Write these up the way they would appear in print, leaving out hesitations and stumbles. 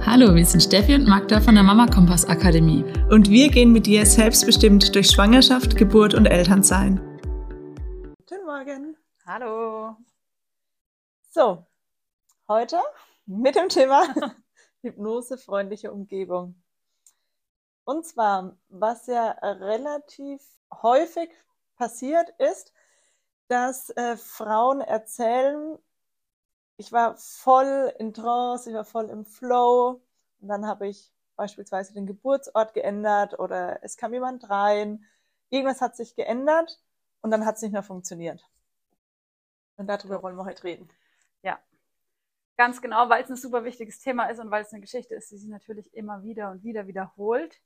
Hallo, wir sind Steffi und Magda von der Mama Kompass Akademie. Und wir gehen mit dir selbstbestimmt durch Schwangerschaft, Geburt und Elternsein. Guten Morgen. Hallo. So, heute mit dem Thema hypnosefreundliche Umgebung. Und zwar, was ja relativ häufig passiert ist, dass Frauen erzählen, ich war voll in Trance, ich war voll im Flow und dann habe ich beispielsweise den Geburtsort geändert oder es kam jemand rein, irgendwas hat sich geändert und dann hat es nicht mehr funktioniert. Und darüber wollen wir heute reden. Ja, ganz genau, weil es ein super wichtiges Thema ist und weil es eine Geschichte ist, die sich natürlich immer wieder und wieder wiederholt.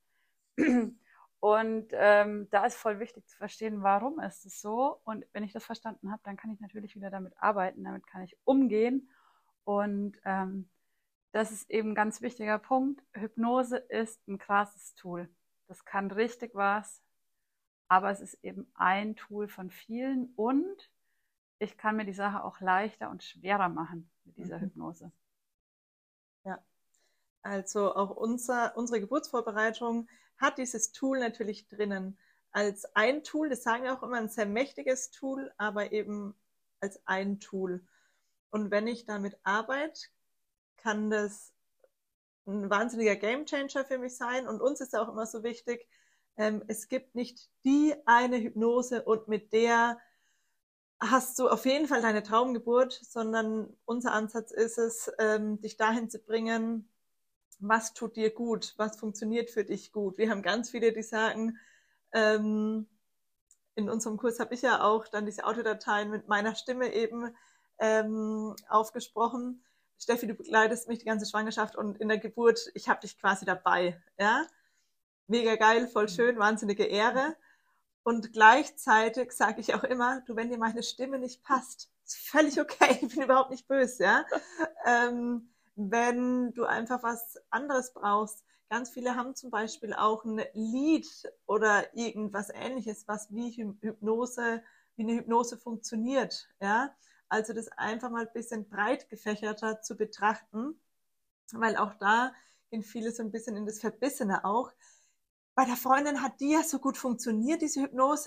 Und da ist voll wichtig zu verstehen, warum ist es so. Und wenn ich das verstanden habe, dann kann ich natürlich wieder damit arbeiten, damit kann ich umgehen. Und das ist eben ein ganz wichtiger Punkt. Hypnose ist ein krasses Tool. Das kann richtig was, aber es ist eben ein Tool von vielen und ich kann mir die Sache auch leichter und schwerer machen mit dieser Hypnose. Ja, also auch unsere Geburtsvorbereitung hat dieses Tool natürlich drinnen. Als ein Tool, das sagen wir auch immer, ein sehr mächtiges Tool, aber eben als ein Tool. Und wenn ich damit arbeite, kann das ein wahnsinniger Gamechanger für mich sein. Und uns ist auch immer so wichtig, es gibt nicht die eine Hypnose und mit der hast du auf jeden Fall deine Traumgeburt, sondern unser Ansatz ist es, dich dahin zu bringen, was tut dir gut, was funktioniert für dich gut. Wir haben ganz viele, die sagen, in unserem Kurs habe ich ja auch dann diese Audiodateien mit meiner Stimme eben aufgesprochen. Steffi, du begleitest mich die ganze Schwangerschaft und in der Geburt, ich habe dich quasi dabei. Ja? Mega geil, voll schön, wahnsinnige Ehre. Und gleichzeitig sage ich auch immer, du, wenn dir meine Stimme nicht passt, ist völlig okay, ich bin überhaupt nicht böse, ja. Wenn du einfach was anderes brauchst. Ganz viele haben zum Beispiel auch ein Lied oder irgendwas Ähnliches, was wie eine Hypnose funktioniert, ja. Also das einfach mal ein bisschen breit gefächerter zu betrachten, weil auch da gehen viele so ein bisschen in das Verbissene auch. Bei der Freundin hat die ja so gut funktioniert, diese Hypnose.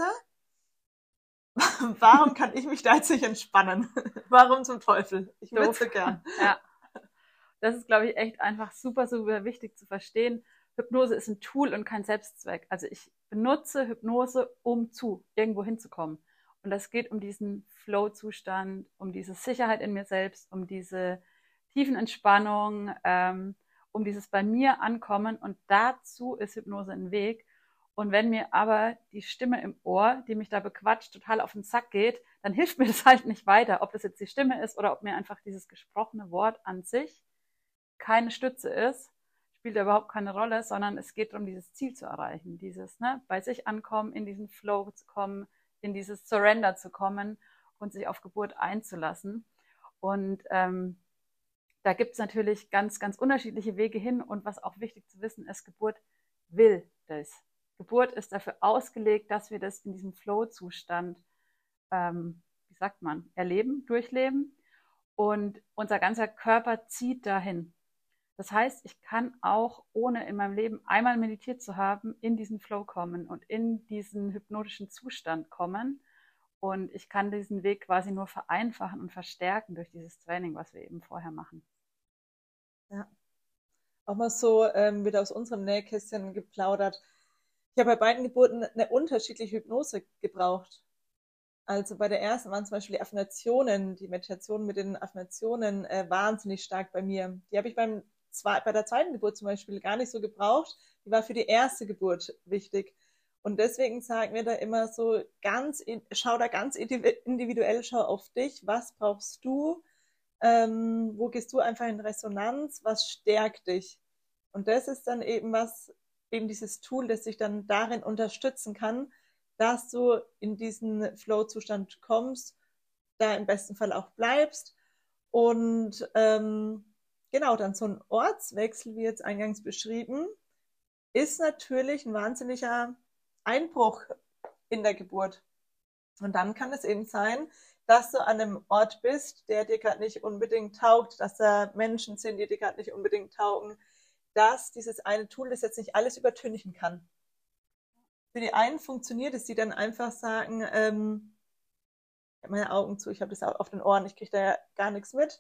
Warum kann ich mich da jetzt nicht entspannen? Warum zum Teufel? Ich würde so gern. Ja. Das ist, glaube ich, echt einfach super, super wichtig zu verstehen. Hypnose ist ein Tool und kein Selbstzweck. Also ich benutze Hypnose, um irgendwo hinzukommen. Und das geht um diesen Flow-Zustand, um diese Sicherheit in mir selbst, um diese tiefen Entspannung, um dieses bei mir ankommen. Und dazu ist Hypnose ein Weg. Und wenn mir aber die Stimme im Ohr, die mich da bequatscht, total auf den Sack geht, dann hilft mir das halt nicht weiter. Ob das jetzt die Stimme ist oder ob mir einfach dieses gesprochene Wort an sich keine Stütze ist, spielt da überhaupt keine Rolle, sondern es geht darum, dieses Ziel zu erreichen, dieses bei sich ankommen, in diesen Flow zu kommen, in dieses Surrender zu kommen und sich auf Geburt einzulassen. Und da gibt es natürlich ganz, ganz unterschiedliche Wege hin und was auch wichtig zu wissen ist, Geburt will das. Geburt ist dafür ausgelegt, dass wir das in diesem Flow-Zustand, erleben, durchleben und unser ganzer Körper zieht dahin. Das heißt, ich kann auch, ohne in meinem Leben einmal meditiert zu haben, in diesen Flow kommen und in diesen hypnotischen Zustand kommen. Und ich kann diesen Weg quasi nur vereinfachen und verstärken durch dieses Training, was wir eben vorher machen. Ja. Auch mal so wieder aus unserem Nähkästchen geplaudert. Ich habe bei beiden Geburten eine unterschiedliche Hypnose gebraucht. Also bei der ersten waren zum Beispiel die Affirmationen, die Meditation mit den Affirmationen wahnsinnig stark bei mir. Die habe ich bei der zweiten Geburt zum Beispiel gar nicht so gebraucht. Die war für die erste Geburt wichtig. Und deswegen sagen wir da immer so, schau da ganz individuell, schau auf dich, was brauchst du, wo gehst du einfach in Resonanz, was stärkt dich. Und das ist dann eben dieses Tool, das dich dann darin unterstützen kann, dass du in diesen Flow-Zustand kommst, da im besten Fall auch bleibst und genau, dann so ein Ortswechsel, wie jetzt eingangs beschrieben, ist natürlich ein wahnsinniger Einbruch in der Geburt. Und dann kann es eben sein, dass du an einem Ort bist, der dir gerade nicht unbedingt taugt, dass da Menschen sind, die dir gerade nicht unbedingt taugen, dass dieses eine Tool das jetzt nicht alles übertünchen kann. Für die einen funktioniert es, die dann einfach sagen, ich habe meine Augen zu, ich habe das auf den Ohren, ich kriege da ja gar nichts mit,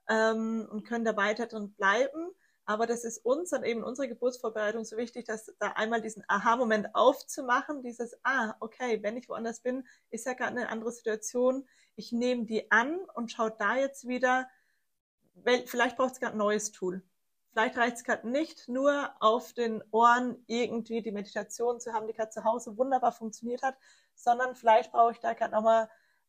und können da weiter drin bleiben. Aber das ist uns dann eben in unserer Geburtsvorbereitung so wichtig, dass da einmal diesen Aha-Moment aufzumachen, dieses, okay, wenn ich woanders bin, ist ja gerade eine andere Situation, ich nehme die an und schaue da jetzt wieder, vielleicht braucht es gerade ein neues Tool. Vielleicht reicht es gerade nicht, nur auf den Ohren irgendwie die Meditation zu haben, die gerade zu Hause wunderbar funktioniert hat, sondern vielleicht brauche ich da gerade nochmal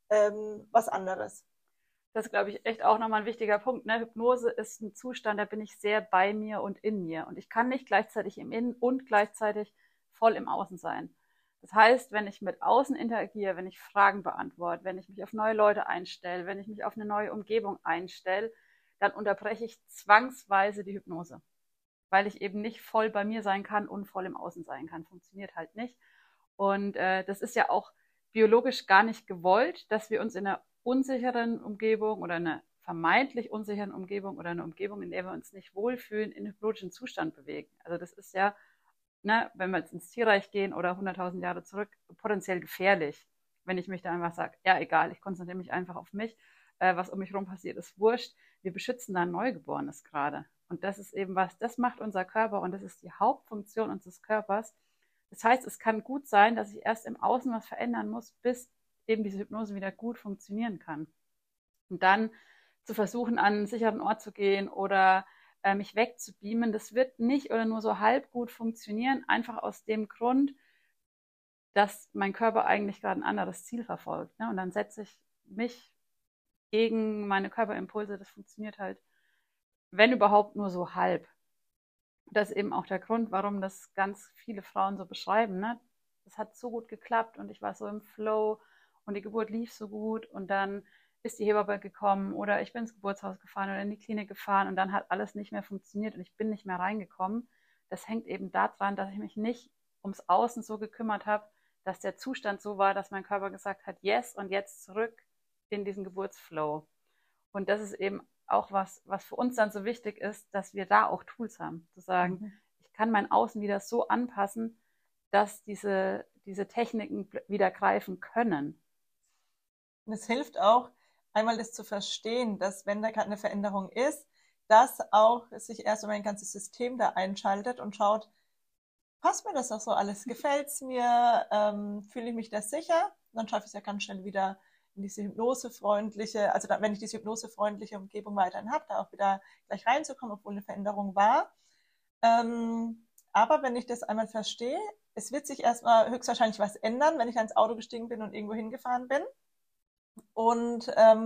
was anderes. Das ist, glaube ich, echt auch nochmal ein wichtiger Punkt. Ne? Hypnose ist ein Zustand, da bin ich sehr bei mir und in mir. Und ich kann nicht gleichzeitig im Innen und gleichzeitig voll im Außen sein. Das heißt, wenn ich mit außen interagiere, wenn ich Fragen beantworte, wenn ich mich auf neue Leute einstelle, wenn ich mich auf eine neue Umgebung einstelle, dann unterbreche ich zwangsweise die Hypnose. Weil ich eben nicht voll bei mir sein kann und voll im Außen sein kann. Funktioniert halt nicht. Und das ist ja auch biologisch gar nicht gewollt, dass wir uns in einer unsicheren Umgebung oder einer vermeintlich unsicheren Umgebung oder eine Umgebung, in der wir uns nicht wohlfühlen, in hypnotischen Zustand bewegen. Also das ist ja, ne, wenn wir jetzt ins Tierreich gehen oder 100.000 Jahre zurück, potenziell gefährlich, wenn ich mich da einfach sage, ja egal, ich konzentriere mich einfach auf mich, was um mich herum passiert, ist wurscht. Wir beschützen da ein Neugeborenes gerade. Und das ist eben was, das macht unser Körper und das ist die Hauptfunktion unseres Körpers. Das heißt, es kann gut sein, dass ich erst im Außen was verändern muss, bis eben diese Hypnose wieder gut funktionieren kann. Und dann zu versuchen, an einen sicheren Ort zu gehen oder mich wegzubeamen, das wird nicht oder nur so halb gut funktionieren, einfach aus dem Grund, dass mein Körper eigentlich gerade ein anderes Ziel verfolgt. Ne? Und dann setze ich mich gegen meine Körperimpulse, das funktioniert halt, wenn überhaupt, nur so halb. Das ist eben auch der Grund, warum das ganz viele Frauen so beschreiben. Ne? Das hat so gut geklappt und ich war so im Flow und die Geburt lief so gut und dann ist die Hebamme gekommen oder ich bin ins Geburtshaus gefahren oder in die Klinik gefahren und dann hat alles nicht mehr funktioniert und ich bin nicht mehr reingekommen. Das hängt eben daran, dass ich mich nicht ums Außen so gekümmert habe, dass der Zustand so war, dass mein Körper gesagt hat, yes, und jetzt zurück in diesen Geburtsflow. Und das ist eben auch was für uns dann so wichtig ist, dass wir da auch Tools haben, zu sagen, ich kann mein Außen wieder so anpassen, dass diese Techniken wieder greifen können. Und es hilft auch, einmal das zu verstehen, dass wenn da gerade eine Veränderung ist, dass auch sich erst mein ganzes System da einschaltet und schaut, passt mir das auch so alles? Gefällt es mir? Fühle ich mich da sicher? Dann schaffe ich es ja ganz schnell wieder in diese hypnosefreundliche, also wenn ich diese hypnosefreundliche Umgebung weiterhin habe, da auch wieder gleich reinzukommen, obwohl eine Veränderung war. Aber wenn ich das einmal verstehe, es wird sich erstmal höchstwahrscheinlich was ändern, wenn ich ans Auto gestiegen bin und irgendwo hingefahren bin. Und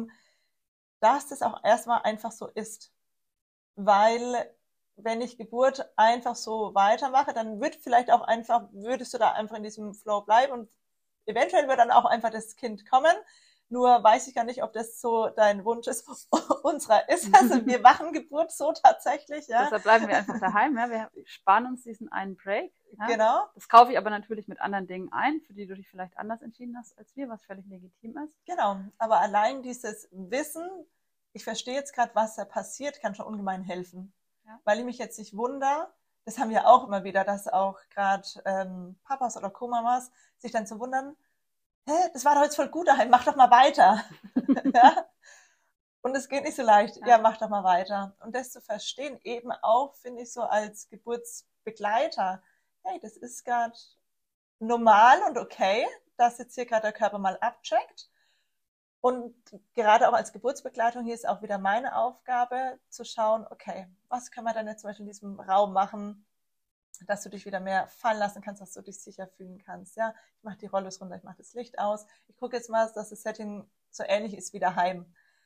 dass das auch erstmal einfach so ist. Weil wenn ich Geburt einfach so weitermache, dann würdest du da einfach in diesem Flow bleiben und eventuell wird dann auch einfach das Kind kommen. Nur weiß ich gar nicht, ob das so dein Wunsch ist, unserer ist. Also wir machen Geburt so tatsächlich, ja. Deshalb bleiben wir einfach daheim, ja. Wir sparen uns diesen einen Break. Ja? Genau. Das kaufe ich aber natürlich mit anderen Dingen ein, für die du dich vielleicht anders entschieden hast als wir, was völlig legitim ist. Genau. Aber allein dieses Wissen, ich verstehe jetzt gerade, was da passiert, kann schon ungemein helfen. Ja. Weil ich mich jetzt nicht wundere, das haben wir auch immer wieder, dass auch gerade Papas oder Co-Mamas sich dann zu wundern, das war doch jetzt voll gut daheim, mach doch mal weiter. Ja? Und es geht nicht so leicht, ja, mach doch mal weiter. Und das zu verstehen, eben auch, finde ich, so als Geburtsbegleiter, hey, das ist gerade normal und okay, dass jetzt hier gerade der Körper mal abcheckt. Und gerade auch als Geburtsbegleitung, hier ist auch wieder meine Aufgabe, zu schauen, okay, was können wir denn jetzt zum Beispiel in diesem Raum machen, dass du dich wieder mehr fallen lassen kannst, dass du dich sicher fühlen kannst. Ja, ich mache die Rollos runter, ich mache das Licht aus. Ich gucke jetzt mal, dass das Setting so ähnlich ist wie daheim.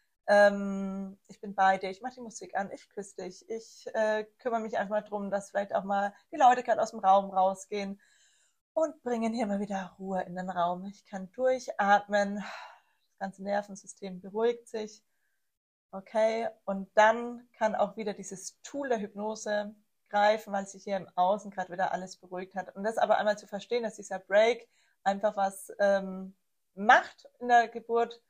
Ich bin bei dir, ich mache die Musik an, ich küsse dich. Ich kümmere mich einfach mal drum, dass vielleicht auch mal die Leute gerade aus dem Raum rausgehen und bringen hier mal wieder Ruhe in den Raum. Ich kann durchatmen, das ganze Nervensystem beruhigt sich. Okay, und dann kann auch wieder dieses Tool der Hypnose greifen, weil sich hier im Außen gerade wieder alles beruhigt hat. Und das aber einmal zu verstehen, dass dieser Break einfach was macht in der Geburt,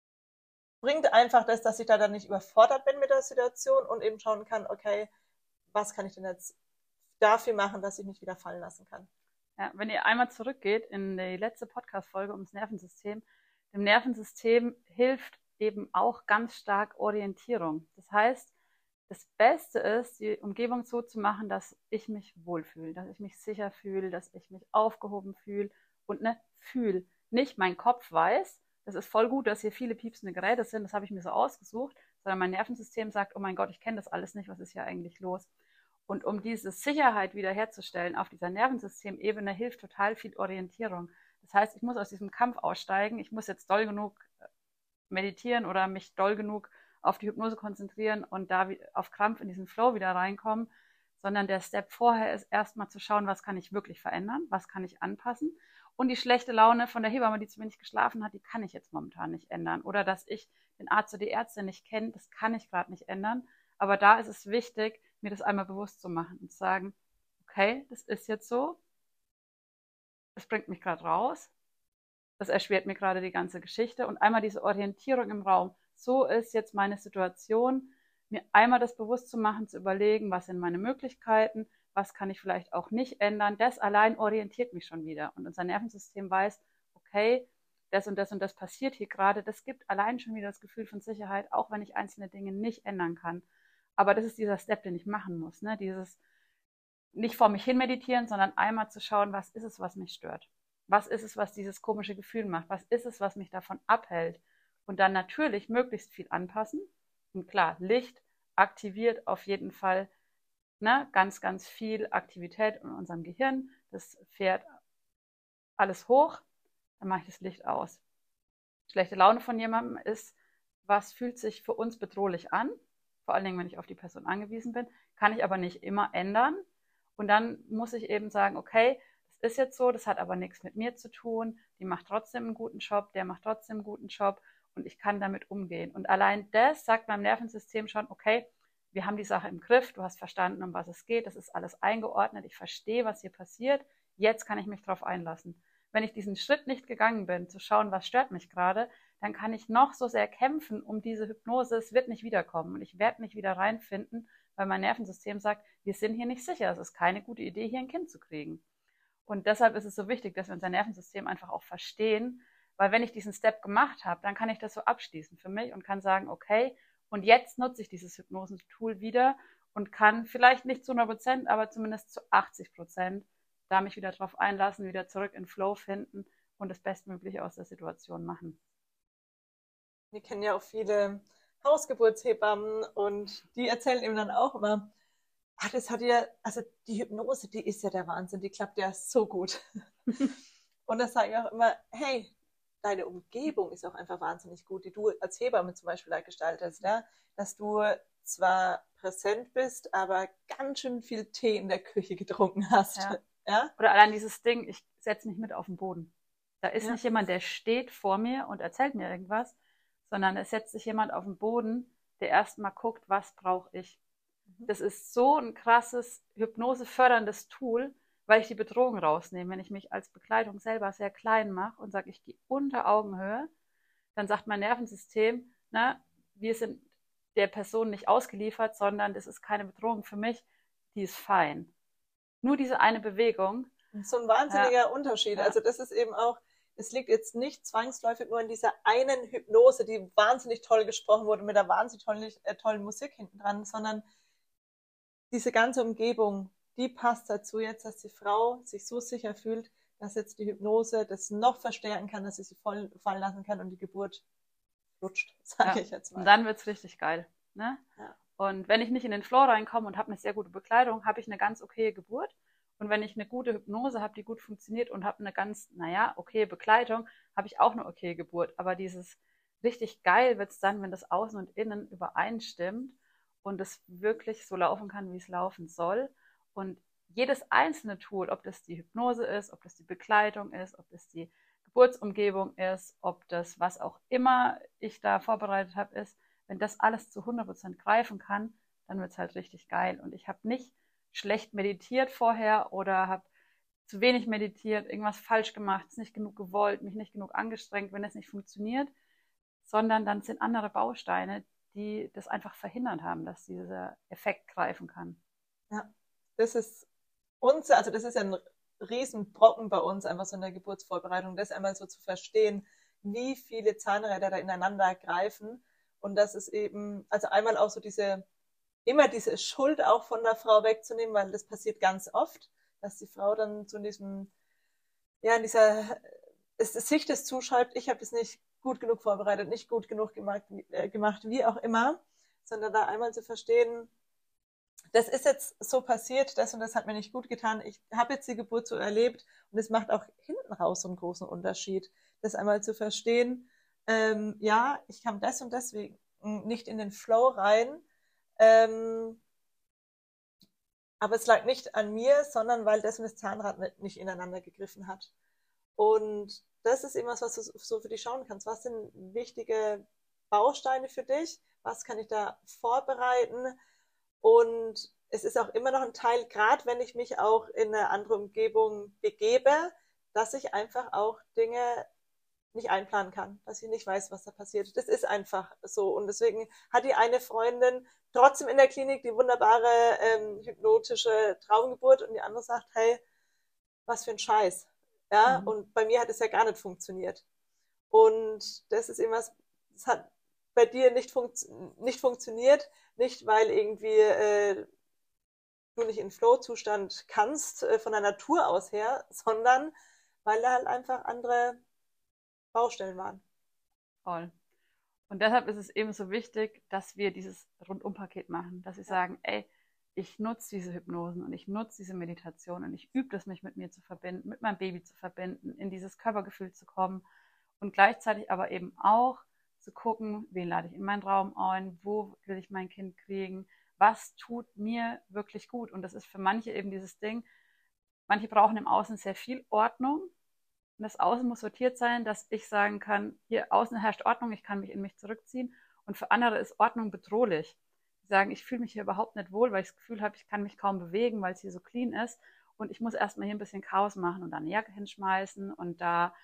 bringt einfach das, dass ich da dann nicht überfordert bin mit der Situation und eben schauen kann, okay, was kann ich denn jetzt dafür machen, dass ich mich wieder fallen lassen kann. Ja, wenn ihr einmal zurückgeht in die letzte Podcast-Folge ums Nervensystem, dem Nervensystem hilft eben auch ganz stark Orientierung. Das heißt, das Beste ist, die Umgebung so zu machen, dass ich mich wohlfühle, dass ich mich sicher fühle, dass ich mich aufgehoben fühle und fühle. Nicht mein Kopf weiß, das ist voll gut, dass hier viele piepsende Geräte sind, das habe ich mir so ausgesucht, sondern mein Nervensystem sagt, oh mein Gott, ich kenne das alles nicht, was ist hier eigentlich los? Und um diese Sicherheit wiederherzustellen auf dieser Nervensystemebene hilft total viel Orientierung. Das heißt, ich muss aus diesem Kampf aussteigen, ich muss jetzt doll genug meditieren oder mich doll genug auf die Hypnose konzentrieren und da auf Krampf in diesen Flow wieder reinkommen, sondern der Step vorher ist erstmal zu schauen, was kann ich wirklich verändern, was kann ich anpassen. Und die schlechte Laune von der Hebamme, die zu wenig geschlafen hat, die kann ich jetzt momentan nicht ändern. Oder dass ich den Arzt oder die Ärztin nicht kenne, das kann ich gerade nicht ändern. Aber da ist es wichtig, mir das einmal bewusst zu machen und zu sagen, okay, das ist jetzt so, das bringt mich gerade raus, das erschwert mir gerade die ganze Geschichte und einmal diese Orientierung im Raum. So ist jetzt meine Situation, mir einmal das bewusst zu machen, zu überlegen, was sind meine Möglichkeiten, was kann ich vielleicht auch nicht ändern. Das allein orientiert mich schon wieder. Und unser Nervensystem weiß, okay, das und das und das passiert hier gerade. Das gibt allein schon wieder das Gefühl von Sicherheit, auch wenn ich einzelne Dinge nicht ändern kann. Aber das ist dieser Step, den ich machen muss. Ne? Dieses nicht vor mich hin meditieren, sondern einmal zu schauen, was ist es, was mich stört? Was ist es, was dieses komische Gefühl macht? Was ist es, was mich davon abhält? Und dann natürlich möglichst viel anpassen. Und klar, Licht aktiviert auf jeden Fall ganz, ganz viel Aktivität in unserem Gehirn. Das fährt alles hoch, dann mache ich das Licht aus. Schlechte Laune von jemandem ist, was fühlt sich für uns bedrohlich an? Vor allen Dingen, wenn ich auf die Person angewiesen bin, kann ich aber nicht immer ändern. Und dann muss ich eben sagen, okay, das ist jetzt so, das hat aber nichts mit mir zu tun. Die macht trotzdem einen guten Job, der macht trotzdem einen guten Job und ich kann damit umgehen. Und allein das sagt meinem Nervensystem schon, okay, wir haben die Sache im Griff, du hast verstanden, um was es geht, das ist alles eingeordnet, ich verstehe, was hier passiert, jetzt kann ich mich darauf einlassen. Wenn ich diesen Schritt nicht gegangen bin, zu schauen, was stört mich gerade, dann kann ich noch so sehr kämpfen um diese Hypnose, es wird nicht wiederkommen und ich werde nicht wieder reinfinden, weil mein Nervensystem sagt, wir sind hier nicht sicher, es ist keine gute Idee, hier ein Kind zu kriegen. Und deshalb ist es so wichtig, dass wir unser Nervensystem einfach auch verstehen, weil wenn ich diesen Step gemacht habe, dann kann ich das so abschließen für mich und kann sagen, okay, und jetzt nutze ich dieses Hypnosen-Tool wieder und kann vielleicht nicht zu 100%, aber zumindest zu 80% da mich wieder drauf einlassen, wieder zurück in Flow finden und das Bestmögliche aus der Situation machen. Wir kennen ja auch viele Hausgeburtshebammen und die erzählen eben dann auch immer, das hat ja, also die Hypnose, die ist ja der Wahnsinn, die klappt ja so gut. Und das sage ich auch immer, hey, deine Umgebung ist auch einfach wahnsinnig gut, die du als Hebamme zum Beispiel gestaltest, ja? Dass du zwar präsent bist, aber ganz schön viel Tee in der Küche getrunken hast. Ja. Ja? Oder allein dieses Ding, ich setze mich mit auf den Boden. Da ist nicht jemand, der steht vor mir und erzählt mir irgendwas, sondern es setzt sich jemand auf den Boden, der erstmal guckt, was brauche ich. Das ist so ein krasses hypnoseförderndes Tool, weil ich die Bedrohung rausnehme. Wenn ich mich als Begleitung selber sehr klein mache und sage, ich gehe unter Augenhöhe, dann sagt mein Nervensystem, wir sind der Person nicht ausgeliefert, sondern das ist keine Bedrohung für mich, die ist fein. Nur diese eine Bewegung. So ein wahnsinniger Unterschied. Ja. Also das ist eben auch, es liegt jetzt nicht zwangsläufig nur in dieser einen Hypnose, die wahnsinnig toll gesprochen wurde, mit einer wahnsinnig tollen Musik hinten dran, sondern diese ganze Umgebung, die passt dazu jetzt, dass die Frau sich so sicher fühlt, dass jetzt die Hypnose das noch verstärken kann, dass sie sich voll fallen lassen kann und die Geburt flutscht, sage ich jetzt mal. Und dann wird's richtig geil. Ne? Ja. Und wenn ich nicht in den Flow reinkomme und habe eine sehr gute Bekleidung, habe ich eine ganz okaye Geburt. Und wenn ich eine gute Hypnose habe, die gut funktioniert und habe eine ganz, okaye Bekleidung, habe ich auch eine okaye Geburt. Aber dieses richtig geil wird's dann, wenn das Außen und Innen übereinstimmt und es wirklich so laufen kann, wie es laufen soll. Und jedes einzelne Tool, ob das die Hypnose ist, ob das die Bekleidung ist, ob das die Geburtsumgebung ist, ob das was auch immer ich da vorbereitet habe, ist, wenn das alles zu 100% greifen kann, dann wird es halt richtig geil. Und ich habe nicht schlecht meditiert vorher oder habe zu wenig meditiert, irgendwas falsch gemacht, es nicht genug gewollt, mich nicht genug angestrengt, wenn es nicht funktioniert, sondern dann sind andere Bausteine, die das einfach verhindert haben, dass dieser Effekt greifen kann. Ja, das ist also das ist ja ein Riesenbrocken bei uns, einfach so in der Geburtsvorbereitung, das einmal so zu verstehen, wie viele Zahnräder da ineinander greifen und das ist eben, also einmal auch so immer diese Schuld auch von der Frau wegzunehmen, weil das passiert ganz oft, dass die Frau dann so in dieser, sich das zuschreibt, ich habe das nicht gut genug vorbereitet, nicht gut genug gemacht, wie auch immer, sondern da einmal zu verstehen, das ist jetzt so passiert, das und das hat mir nicht gut getan. Ich habe jetzt die Geburt so erlebt und es macht auch hinten raus so einen großen Unterschied, das einmal zu verstehen. Ja, ich kam das und deswegen nicht in den Flow rein, ähm, aber es lag nicht an mir, sondern weil das und das Zahnrad nicht ineinander gegriffen hat. Und das ist immer was du so für dich schauen kannst. Was sind wichtige Bausteine für dich? Was kann ich da vorbereiten? Und es ist auch immer noch ein Teil, gerade wenn ich mich auch in eine andere Umgebung begebe, dass ich einfach auch Dinge nicht einplanen kann, dass ich nicht weiß, was da passiert. Das ist einfach so. Und deswegen hat die eine Freundin trotzdem in der Klinik die wunderbare hypnotische Traumgeburt und die andere sagt, hey, was für ein Scheiß. Ja, und bei mir hat es ja gar nicht funktioniert. Und das ist immer, es hat bei dir nicht funktioniert, nicht weil irgendwie du nicht in Flow-Zustand kannst von der Natur aus her, sondern weil da halt einfach andere Baustellen waren. Voll. Und deshalb ist es eben so wichtig, dass wir dieses Rundumpaket machen, dass wir sagen, ey, ich nutze diese Hypnosen und ich nutze diese Meditation und ich übe das, mich mit mir zu verbinden, mit meinem Baby zu verbinden, in dieses Körpergefühl zu kommen und gleichzeitig aber eben auch zu gucken, wen lade ich in meinen Raum ein, wo will ich mein Kind kriegen, was tut mir wirklich gut. Und das ist für manche eben dieses Ding, manche brauchen im Außen sehr viel Ordnung und das Außen muss sortiert sein, dass ich sagen kann, hier außen herrscht Ordnung, ich kann mich in mich zurückziehen und für andere ist Ordnung bedrohlich. Die sagen, ich fühle mich hier überhaupt nicht wohl, weil ich das Gefühl habe, ich kann mich kaum bewegen, weil es hier so clean ist und ich muss erstmal hier ein bisschen Chaos machen und da eine Jacke hinschmeißen und da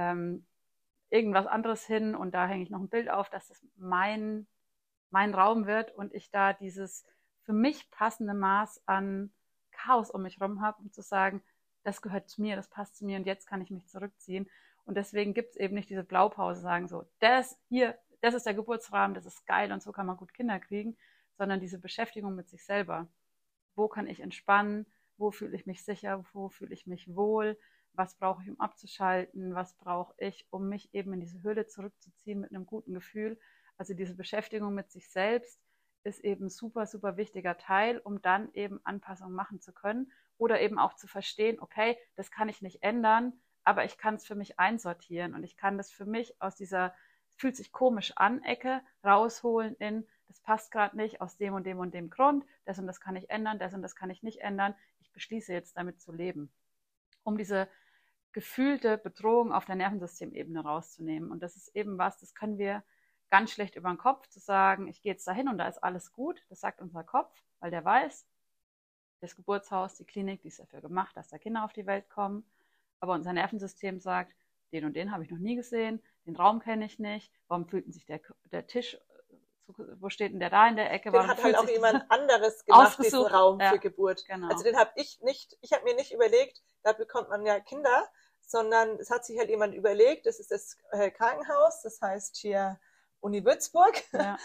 irgendwas anderes hin und da hänge ich noch ein Bild auf, dass das mein Raum wird und ich da dieses für mich passende Maß an Chaos um mich herum habe, um zu sagen, das gehört zu mir, das passt zu mir und jetzt kann ich mich zurückziehen. Und deswegen gibt es eben nicht diese Blaupause, sagen so, das ist der Geburtsrahmen, das ist geil und so kann man gut Kinder kriegen, sondern diese Beschäftigung mit sich selber. Wo kann ich entspannen? Wo fühle ich mich sicher? Wo fühle ich mich wohl? Was brauche ich, um abzuschalten? Was brauche ich, um mich eben in diese Höhle zurückzuziehen mit einem guten Gefühl? Also diese Beschäftigung mit sich selbst ist eben ein super, super wichtiger Teil, um dann eben Anpassungen machen zu können oder eben auch zu verstehen, okay, das kann ich nicht ändern, aber ich kann es für mich einsortieren und ich kann das für mich aus dieser, es fühlt sich komisch an, Ecke rausholen in, das passt gerade nicht aus dem und dem und dem Grund, das und das kann ich ändern, das und das kann ich nicht ändern, ich beschließe jetzt damit zu leben, um diese gefühlte Bedrohung auf der Nervensystemebene rauszunehmen. Und das ist eben was, das können wir ganz schlecht über den Kopf, zu sagen, ich gehe jetzt dahin und da ist alles gut. Das sagt unser Kopf, weil der weiß, das Geburtshaus, die Klinik, die ist dafür gemacht, dass da Kinder auf die Welt kommen. Aber unser Nervensystem sagt, den und den habe ich noch nie gesehen, den Raum kenne ich nicht, warum fühlt sich der Tisch, wo steht denn der da in der Ecke? Den hat halt auch jemand anderes gemacht, diesen Raum für Geburt. Genau. Also den habe ich habe mir nicht überlegt, da bekommt man ja Kinder, sondern es hat sich halt jemand überlegt, das ist das Krankenhaus, das heißt hier Uni Würzburg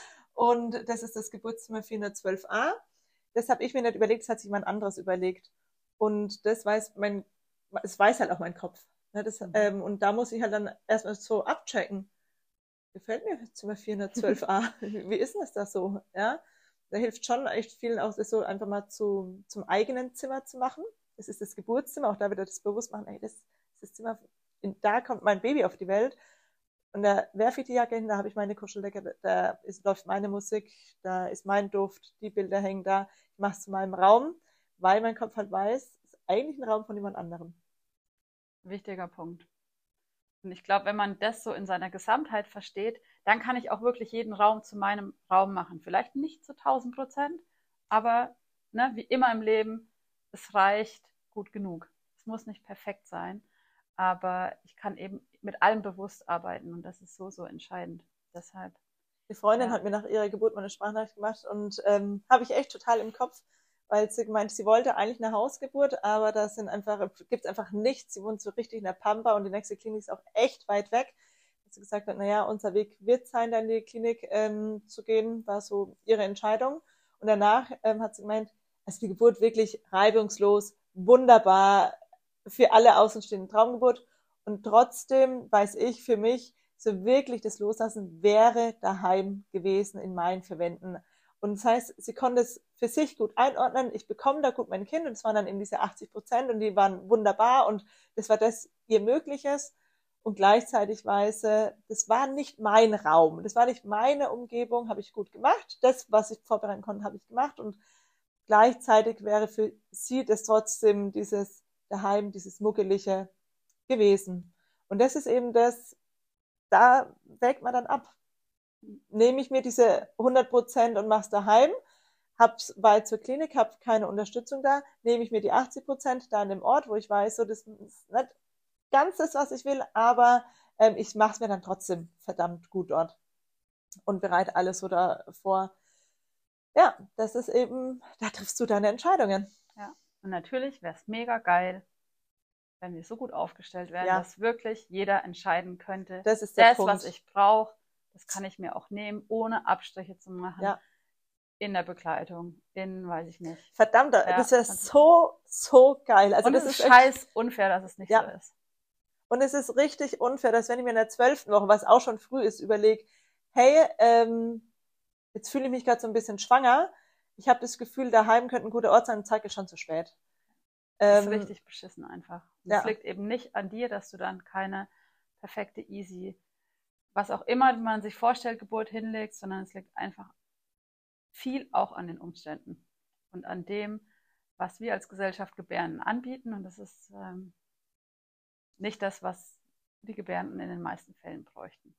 und das ist das Geburtszimmer 412a. Das habe ich mir nicht überlegt, das hat sich jemand anderes überlegt. Und das weiß halt auch mein Kopf. Und da muss ich halt dann erstmal so abchecken. Gefällt mir Zimmer 412a. Wie ist denn das so? Ja, da hilft schon echt vielen auch, das so einfach mal zum eigenen Zimmer zu machen. Das ist das Geburtszimmer, auch da wieder das Bewusstmachen, ey, das ist das Zimmer, da kommt mein Baby auf die Welt. Und da werfe ich die Jacke hin, da habe ich meine Kuscheldecke, läuft meine Musik, da ist mein Duft, die Bilder hängen da. Ich mache es zu meinem Raum, weil mein Kopf halt weiß, es ist eigentlich ein Raum von jemand anderem. Wichtiger Punkt. Und ich glaube, wenn man das so in seiner Gesamtheit versteht, dann kann ich auch wirklich jeden Raum zu meinem Raum machen. Vielleicht nicht zu 1000%, aber wie immer im Leben, es reicht gut genug. Es muss nicht perfekt sein, aber ich kann eben mit allem bewusst arbeiten und das ist so, so entscheidend. Deshalb. Die Freundin hat mir nach ihrer Geburt mal eine Sprachnachricht gemacht und habe ich echt total im Kopf, weil sie gemeint, sie wollte eigentlich eine Hausgeburt, aber da gibt's einfach nichts. Sie wohnt so richtig in der Pampa und die nächste Klinik ist auch echt weit weg. Dass sie gesagt hat, naja, unser Weg wird sein, dann in die Klinik zu gehen, war so ihre Entscheidung. Und danach hat sie gemeint, also die Geburt wirklich reibungslos, wunderbar, für alle Außenstehenden Traumgeburt. Und trotzdem weiß ich für mich, so wirklich das Loslassen wäre daheim gewesen in meinen Verwänden. Und das heißt, sie konnte es für sich gut einordnen. Ich bekomme da gut mein Kind und es waren dann eben diese 80% und die waren wunderbar und das war das ihr Mögliches. Und gleichzeitig weiß sie, das war nicht mein Raum, das war nicht meine Umgebung, habe ich gut gemacht. Das, was ich vorbereiten konnte, habe ich gemacht und gleichzeitig wäre für sie das trotzdem dieses daheim, dieses Muggelige gewesen. Und das ist eben das, da wägt man dann ab. Nehme ich mir diese 100% und mach's daheim, hab's weit zur Klinik, hab keine Unterstützung da, nehme ich mir die 80% da an dem Ort, wo ich weiß, so das ist nicht ganz das, was ich will, aber ich mach's mir dann trotzdem verdammt gut dort und bereite alles so davor. Ja, das ist eben, da triffst du deine Entscheidungen. Ja, und natürlich wäre es mega geil, wenn wir so gut aufgestellt wären, Ja. dass wirklich jeder entscheiden könnte, Das ist der das, Punkt. was ich brauche, das kann ich mir auch nehmen, ohne Abstriche zu machen. Ja. In der Begleitung, weiß ich nicht. Verdammt, Ja, das wäre so geil. Also und das es ist echt scheiß unfair, dass es nicht Ja. so ist. Und es ist richtig unfair, dass wenn ich mir in der 12. Woche, was auch schon früh ist, überlege, hey, jetzt fühle ich mich gerade so ein bisschen schwanger. Ich habe das Gefühl, daheim könnte ein guter Ort sein, zeige ich schon zu spät. Das ist richtig beschissen einfach. ja. Es liegt eben nicht an dir, dass du dann keine perfekte, easy, was auch immer man sich vorstellt, Geburt hinlegst, sondern es liegt einfach viel auch an den Umständen und an dem, was wir als Gesellschaft Gebärenden anbieten. Und das ist nicht das, was die Gebärenden in den meisten Fällen bräuchten.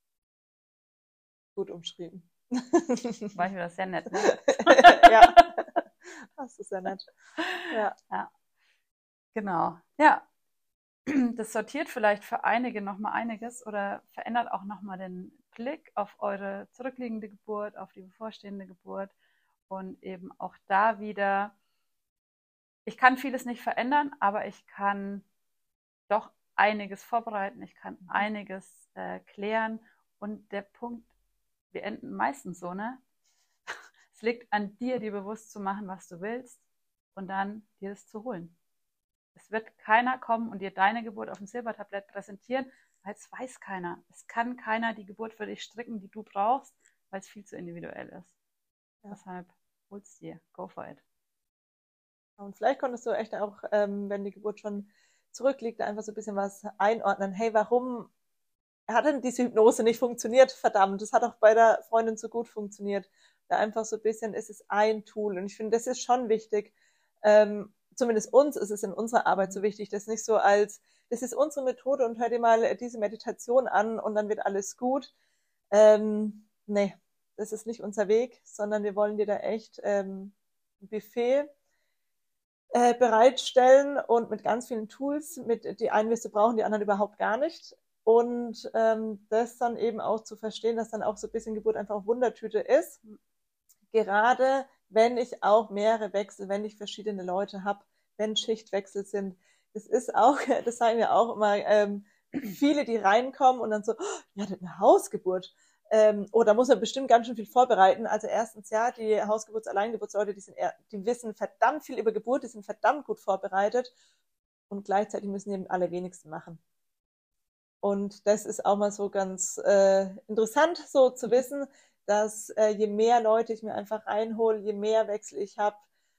Gut umschrieben. War ich wieder sehr nett, ne? Ja, das ist ja nett. Ja. Ja, genau. Ja, das sortiert vielleicht für einige nochmal einiges oder verändert auch nochmal den Blick auf eure zurückliegende Geburt, auf die bevorstehende Geburt und eben auch da wieder, ich kann vieles nicht verändern, aber ich kann doch einiges vorbereiten, ich kann einiges klären und der Punkt, wir enden meistens so, ne? Es liegt an dir, dir bewusst zu machen, was du willst und dann dir das zu holen. Es wird keiner kommen und dir deine Geburt auf dem Silbertablett präsentieren, weil es weiß keiner. Es kann keiner die Geburt für dich stricken, die du brauchst, weil es viel zu individuell ist. Ja. Deshalb hol's dir, go for it. Und vielleicht konntest du echt auch, wenn die Geburt schon zurückliegt, einfach so ein bisschen was einordnen. Hey, warum hat denn diese Hypnose nicht funktioniert? Verdammt, das hat auch bei der Freundin so gut funktioniert. Da einfach so ein bisschen, es ist ein Tool. Und ich finde, das ist schon wichtig. Zumindest uns ist es in unserer Arbeit so wichtig, das nicht so als, das ist unsere Methode und hör dir mal diese Meditation an und dann wird alles gut. Nee, das ist nicht unser Weg, sondern wir wollen dir da echt ein Buffet bereitstellen und mit ganz vielen Tools, mit die einen wirst du brauchen, die anderen überhaupt gar nicht. Und das dann eben auch zu verstehen, dass dann auch so ein bisschen Geburt einfach auch Wundertüte ist. Gerade wenn ich auch mehrere Wechsel, wenn ich verschiedene Leute habe, wenn Schichtwechsel sind. Das ist auch, das sagen wir auch immer, viele, die reinkommen und dann so, oh, ja, das ist eine Hausgeburt. Oh, da muss man bestimmt ganz schön viel vorbereiten. Also erstens, ja, die Hausgeburts-Alleingeburtsleute, die wissen verdammt viel über Geburt, die sind verdammt gut vorbereitet und gleichzeitig müssen die eben alle wenigsten machen. Und das ist auch mal so ganz interessant, so zu wissen, dass je mehr Leute ich mir einfach reinhole, je mehr Wechsel ich habe,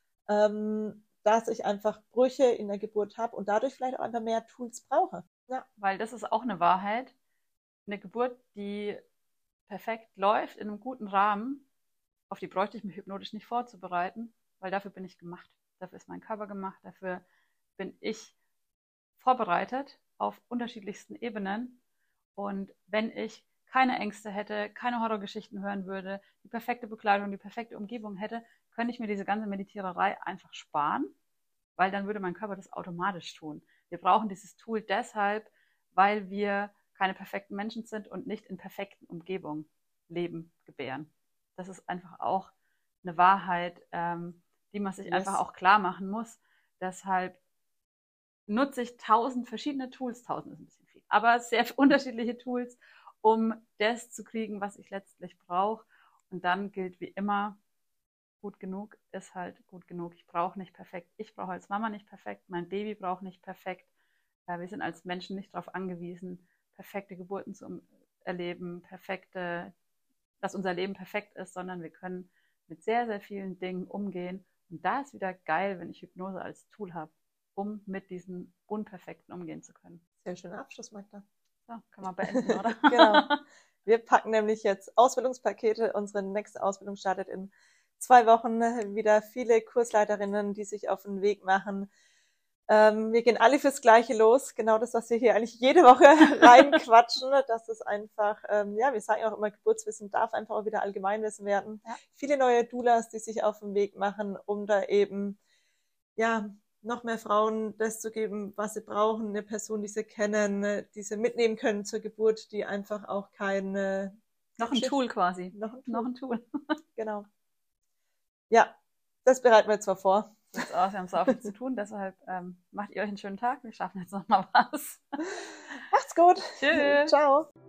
dass ich einfach Brüche in der Geburt habe und dadurch vielleicht auch einfach mehr Tools brauche. Ja. Weil das ist auch eine Wahrheit. Eine Geburt, die perfekt läuft, in einem guten Rahmen, auf die bräuchte ich mich hypnotisch nicht vorzubereiten, weil dafür bin ich gemacht. Dafür ist mein Körper gemacht, dafür bin ich vorbereitet auf unterschiedlichsten Ebenen. Und wenn ich keine Ängste hätte, keine Horrorgeschichten hören würde, die perfekte Bekleidung, die perfekte Umgebung hätte, könnte ich mir diese ganze Meditiererei einfach sparen, weil dann würde mein Körper das automatisch tun. Wir brauchen dieses Tool deshalb, weil wir keine perfekten Menschen sind und nicht in perfekten Umgebungen leben, gebären. Das ist einfach auch eine Wahrheit, die man sich Yes. einfach auch klar machen muss. Deshalb nutze ich 1000 verschiedene Tools, 1000 ist ein bisschen viel, aber sehr unterschiedliche Tools, um das zu kriegen, was ich letztlich brauche. Und dann gilt wie immer, gut genug ist halt gut genug. Ich brauche nicht perfekt. Ich brauche als Mama nicht perfekt. Mein Baby braucht nicht perfekt. Wir sind als Menschen nicht darauf angewiesen, perfekte Geburten zu erleben, dass unser Leben perfekt ist, sondern wir können mit sehr, sehr vielen Dingen umgehen. Und da ist wieder geil, wenn ich Hypnose als Tool habe, um mit diesen Unperfekten umgehen zu können. Sehr schöner Abschluss, Magda. So, können wir beenden, oder? Genau. Wir packen nämlich jetzt Ausbildungspakete. Unsere nächste Ausbildung startet in 2 Wochen. Wieder viele Kursleiterinnen, die sich auf den Weg machen. Wir gehen alle fürs Gleiche los. Genau das, was wir hier eigentlich jede Woche reinquatschen. Das ist einfach, wir sagen auch immer, Geburtswissen darf einfach auch wieder Allgemeinwissen werden. Ja. Viele neue Doulas, die sich auf den Weg machen, um da eben, noch mehr Frauen das zu geben, was sie brauchen, eine Person, die sie kennen, die sie mitnehmen können zur Geburt, die einfach auch keine... Noch ein Tool quasi. Noch ein Tool. Genau. Ja, das bereiten wir jetzt mal vor. Wir haben so viel zu tun, deshalb macht ihr euch einen schönen Tag. Wir schaffen jetzt noch mal was. Macht's gut. Tschüss. Ciao.